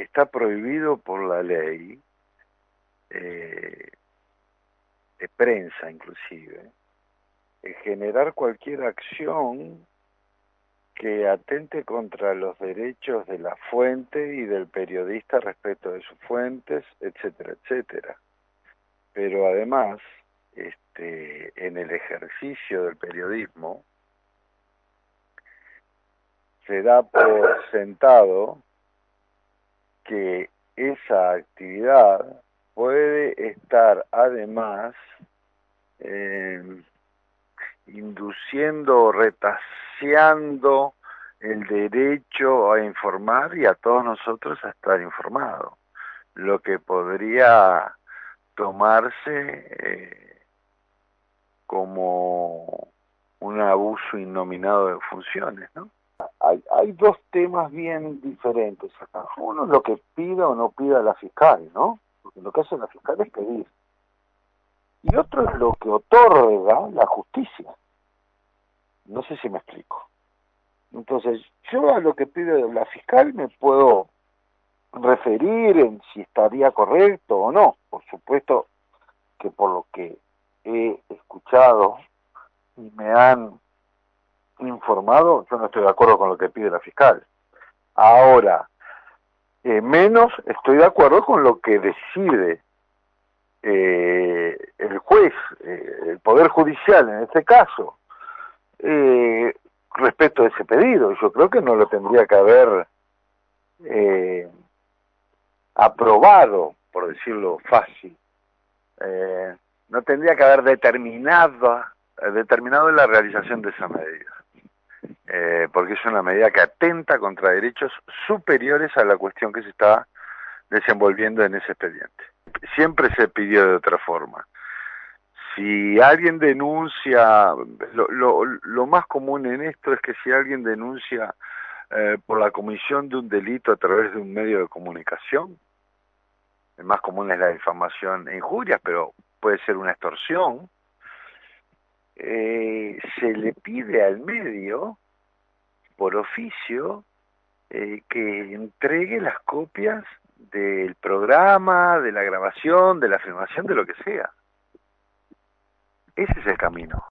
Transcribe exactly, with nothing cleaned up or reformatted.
está prohibido por la ley, eh, de prensa inclusive, eh, generar cualquier acción que atente contra los derechos de la fuente y del periodista respecto de sus fuentes, etcétera, etcétera. Pero además, este, en el ejercicio del periodismo, se da por sentado que esa actividad puede estar además eh, induciendo o retaseando el derecho a informar y a todos nosotros a estar informados, lo que podría tomarse eh, como un abuso innominado de funciones, ¿no? Hay, hay dos temas bien diferentes acá. Uno es lo que pida o no pida la fiscal, ¿no? Porque lo que hace la fiscal es pedir. Y otro es lo que otorga la justicia. No sé si me explico. Entonces, yo a lo que pide la fiscal me puedo referir en si estaría correcto o no. Por supuesto que por lo que he escuchado y me han informado, yo no estoy de acuerdo con lo que pide la fiscal. Ahora, eh, menos estoy de acuerdo con lo que decide eh, el juez, eh, el Poder Judicial en este caso, eh, respecto a ese pedido. Yo creo que no lo tendría que haber eh, aprobado, por decirlo fácil. Eh, no tendría que haber determinado, determinado la realización de esa medida. Eh, porque es una medida que atenta contra derechos superiores a la cuestión que se está desenvolviendo en ese expediente. Siempre se pidió de otra forma. Si alguien denuncia, lo, lo, lo más común en esto es que si alguien denuncia eh, por la comisión de un delito a través de un medio de comunicación, el más común es la difamación e injurias, pero puede ser una extorsión, eh, se le pide al medio por oficio eh, que entregue las copias del programa, de la grabación, de la filmación, de lo que sea. Ese es el camino.